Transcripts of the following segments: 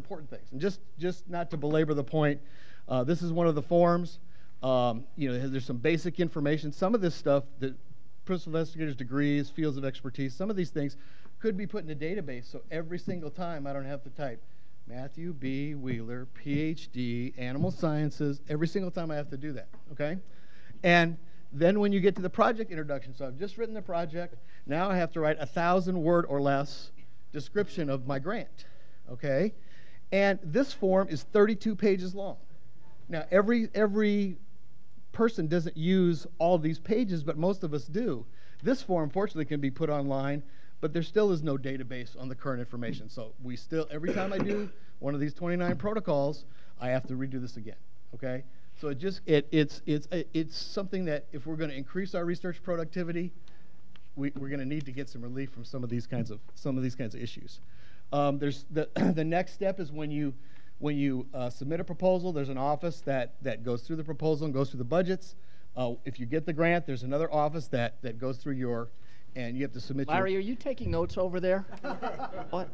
important things. And just not to belabor the point, this is one of the forms. You know, there's some basic information. Some of this stuff, the principal investigators' degrees, fields of expertise, some of these things could be put in a database. So every single time I don't have to type Matthew B. Wheeler, PhD, animal sciences, every single time I have to do that, okay? And then when you get to the project introduction, so I've just written the project, now I have to write 1,000-word or less description of my grant, okay? And this form is 32 pages long. Now, every person doesn't use all these pages, but most of us do. This form, fortunately, can be put online, but there still is no database on the current information. So we still, every time I do one of these 29 protocols, I have to redo this again, okay? So it's something that if we're going to increase our research productivity, we're going to need to get some relief from some of these kinds of issues. There's the next step is when you submit a proposal, there's an office that goes through the proposal and goes through the budgets. If you get the grant, there's another office that goes through and you have to submit. Larry, are you taking notes over there? What?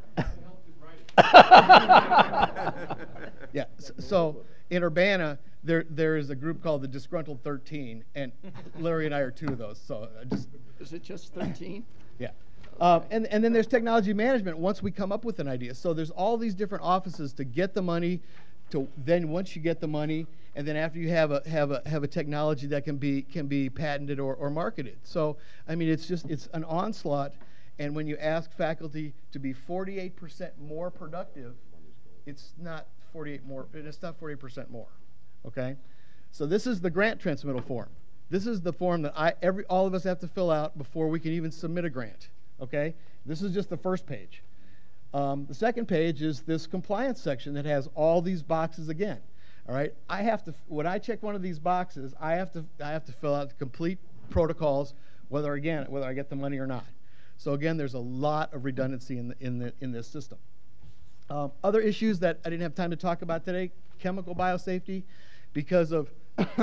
Yeah. So in Urbana, there is a group called the Disgruntled 13, and Larry and I are two of those. So Is it just 13? Yeah. And then there's technology management once we come up with an idea. So there's all these different offices to get the money, to then once you get the money, and then after you have a technology that can be patented or marketed. So I mean, it's an onslaught. And when you ask faculty to be 48% more productive, it's not 48% more. Okay? So this is the grant transmittal form. This is the form that all of us have to fill out before we can even submit a grant. Okay? This is just the first page. The second page is this compliance section that has all these boxes again. All right? When I check one of these boxes, I have to fill out the complete protocols, whether I get the money or not. So again, there's a lot of redundancy in this system. Other issues that I didn't have time to talk about today: chemical biosafety, because of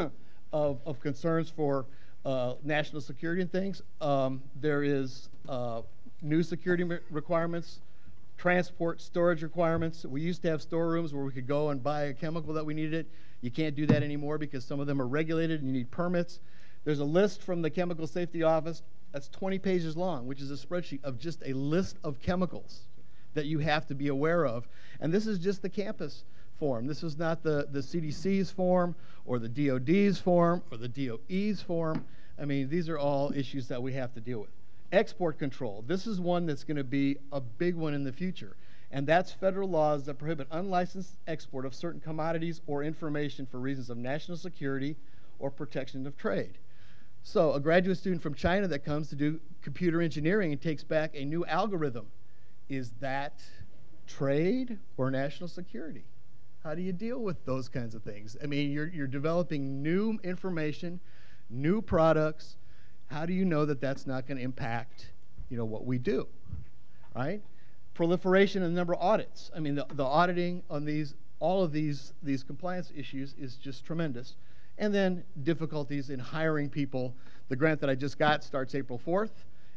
of concerns for national security and things. There is new security requirements, transport, storage requirements. We used to have storerooms where we could go and buy a chemical that we needed. You can't do that anymore because some of them are regulated and you need permits. There's a list from the Chemical Safety Office that's 20 pages long, which is a spreadsheet of just a list of chemicals that you have to be aware of. And this is just the campus form. This is not the CDC's form or the DOD's form or the DOE's form. I mean, these are all issues that we have to deal with. Export control. This is one that's going to be a big one in the future. And that's federal laws that prohibit unlicensed export of certain commodities or information for reasons of national security or protection of trade. So a graduate student from China that comes to do computer engineering and takes back a new algorithm, is that trade or national security? How do you deal with those kinds of things? I mean, you're developing new information, new products. How do you know that that's not going to impact, what we do, right? Proliferation and the number of audits. I mean, the auditing on all of these compliance issues is just tremendous. And then difficulties in hiring people. The grant that I just got starts April 4th.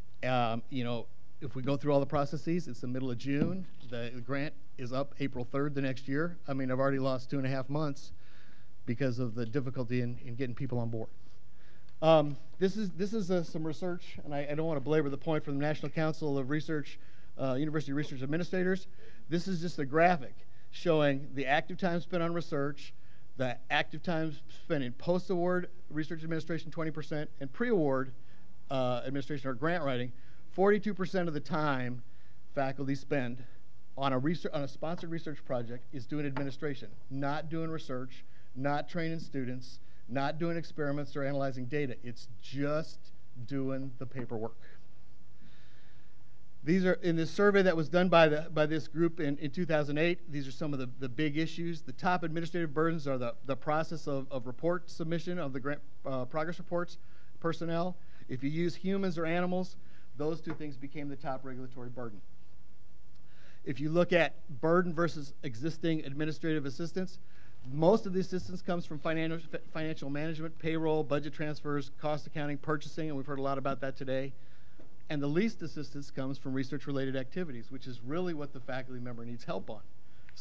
If we go through all the processes, it's the middle of June. The grant is up April 3rd the next year. I mean, I've already lost 2.5 months because of the difficulty in getting people on board. This is some research, and I don't want to belabor the point, from the National Council of Research, University Research Administrators. This is just a graphic showing the active time spent on research, the active time spent in post-award research administration, 20%, and pre-award administration or grant writing. 42% of the time faculty spend on a sponsored research project is doing administration, not doing research, not training students, not doing experiments or analyzing data. It's just doing the paperwork. These are in this survey that was done by this group in 2008. These are some of the big issues. The top administrative burdens are the process of report submission of the grant progress reports, personnel. If you use humans or animals, those two things became the top regulatory burden. If you look at burden versus existing administrative assistance, most of the assistance comes from financial management, payroll, budget transfers, cost accounting, purchasing, and we've heard a lot about that today. And the least assistance comes from research-related activities, which is really what the faculty member needs help on. So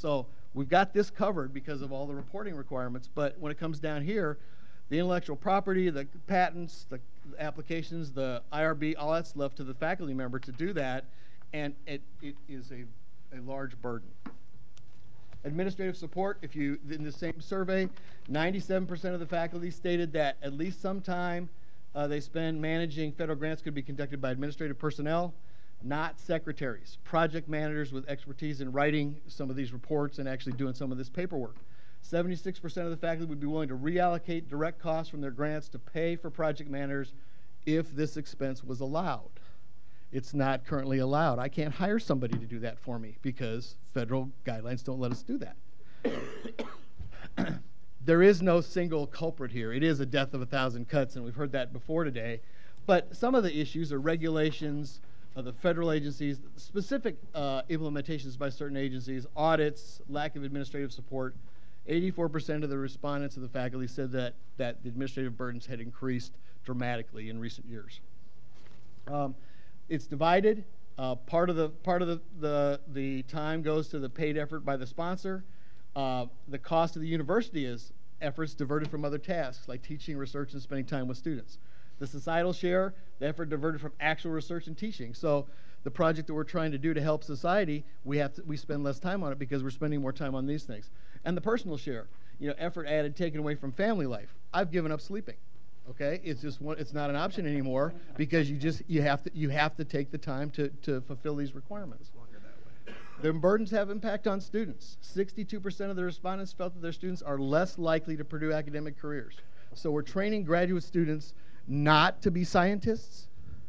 we've got this covered because of all the reporting requirements, but when it comes down here, the intellectual property, the patents, the applications, the IRB, all that's left to the faculty member to do that, and it is a large burden. Administrative support, if you, in the same survey, 97% of the faculty stated that at least some time they spend managing federal grants could be conducted by administrative personnel, not secretaries, project managers with expertise in writing some of these reports and actually doing some of this paperwork. 76% of the faculty would be willing to reallocate direct costs from their grants to pay for project managers if this expense was allowed. It's not currently allowed. I can't hire somebody to do that for me because federal guidelines don't let us do that. There is no single culprit here. It is a death of 1,000 cuts, and we've heard that before today. But some of the issues are regulations of the federal agencies, specific implementations by certain agencies, audits, lack of administrative support. 84% of the respondents of the faculty said that the administrative burdens had increased dramatically in recent years. It's divided. Part of the time goes to the paid effort by the sponsor. The cost of the university is efforts diverted from other tasks like teaching, research, and spending time with students. The societal share, the effort diverted from actual research and teaching. So the project that we're trying to do to help society, we spend less time on it because we're spending more time on these things. And the personal share, effort added, taken away from family life. I've given up sleeping. Okay, it's not an option anymore because you have to take the time to fulfill these requirements. The burdens have impact on students. 62% of the respondents felt that their students are less likely to pursue academic careers. So we're training graduate students not to be scientists.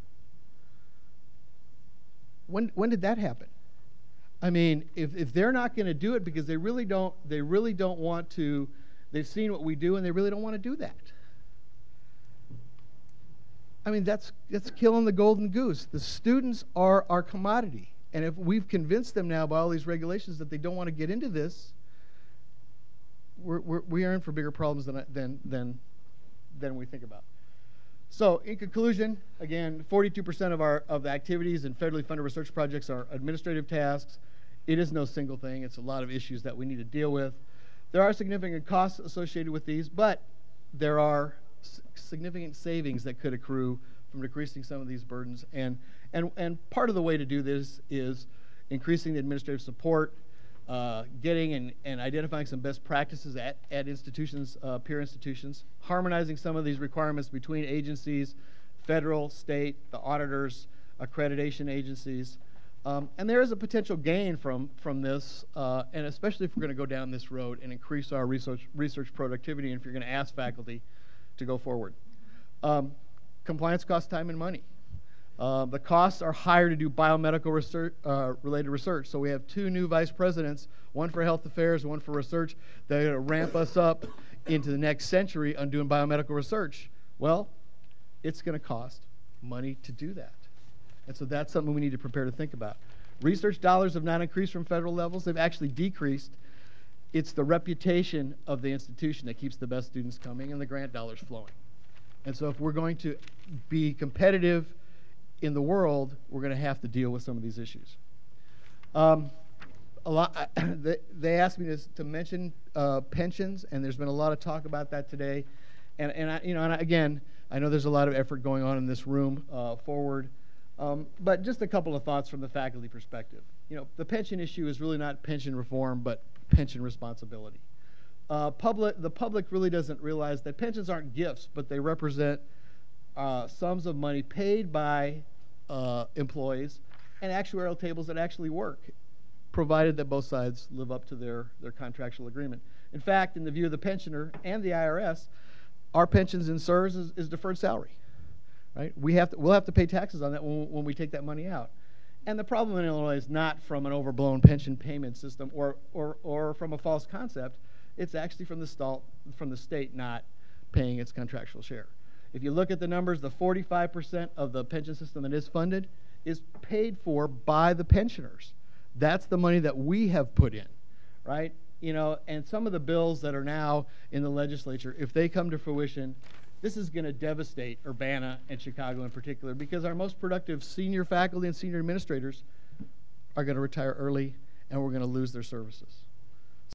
When did that happen? I mean, if they're not going to do it because they really don't want to, they've seen what we do and they really don't want to do that. I mean, that's killing the golden goose. The students are our commodity. And if we've convinced them now by all these regulations that they don't want to get into this, we are in for bigger problems than we think about. So in conclusion, again, 42% of the activities in federally funded research projects are administrative tasks. It is no single thing. It's a lot of issues that we need to deal with. There are significant costs associated with these, but there are significant savings that could accrue from decreasing some of these burdens. And part of the way to do this is increasing the administrative support, getting and identifying some best practices at institutions, peer institutions, harmonizing some of these requirements between agencies, federal, state, the auditors, accreditation agencies. And there is a potential gain from this, and especially if we're going to go down this road and increase our research productivity, and if you're going to ask faculty to go forward. Compliance costs time and money. The costs are higher to do biomedical research, related research. So we have 2 new vice presidents, one for health affairs, one for research. They're going to ramp us up into the next century on doing biomedical research. Well, it's going to cost money to do that. And so that's something we need to prepare to think about. Research dollars have not increased from federal levels. They've actually decreased. It's the reputation of the institution that keeps the best students coming and the grant dollars flowing. And so if we're going to be competitive in the world, we're going to have to deal with some of these issues. They asked me to mention pensions, and there's been a lot of talk about that today. And again, I know there's a lot of effort going on in this room forward. But just a couple of thoughts from the faculty perspective. The pension issue is really not pension reform, but pension responsibility. The public really doesn't realize that pensions aren't gifts, but they represent sums of money paid by employees and actuarial tables that actually work, provided that both sides live up to their contractual agreement. In fact, in the view of the pensioner and the IRS, our pensions in CSRS is deferred salary. Right? We'll have to pay taxes on that when we take that money out. And the problem in Illinois is not from an overblown pension payment system or from a false concept. It's actually from the state not paying its contractual share. If you look at the numbers, the 45% of the pension system that is funded is paid for by the pensioners. That's the money that we have put in, right? And some of the bills that are now in the legislature, if they come to fruition, this is going to devastate Urbana and Chicago in particular, because our most productive senior faculty and senior administrators are going to retire early, and we're going to lose their services.